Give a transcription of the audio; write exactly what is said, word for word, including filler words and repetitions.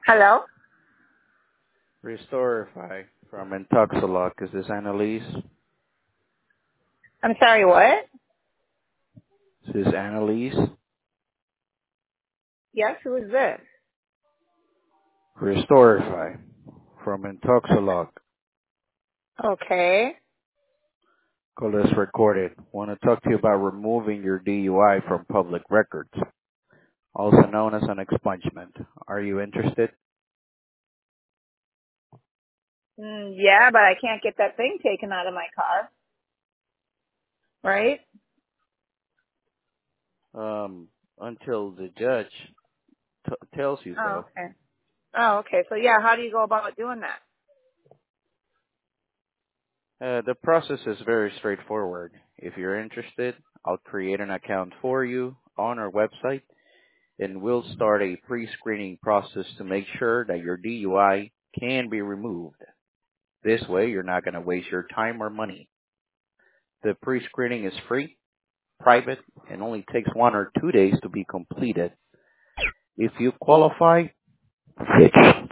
Hello? Restorify from Intoxilock. Is this Annalise? I'm sorry, what? Is this Annalise? Yes, who is this? Restorify from Intoxilock. Okay. Call is recorded. Want to talk to you about removing your D U I from public records, also known as an expungement. Are you interested? Mm, yeah, but I can't get that thing taken out of my car. Right? Um, until the judge t- tells you Oh, so. okay. Oh, okay. So yeah, how do you go about doing that? Uh, the process is very straightforward. If you're interested, I'll create an account for you on our website, and we'll start a pre-screening process to make sure that your D U I can be removed. This way, you're not going to waste your time or money. The pre-screening is free, private, and only takes one or two days to be completed. If you qualify,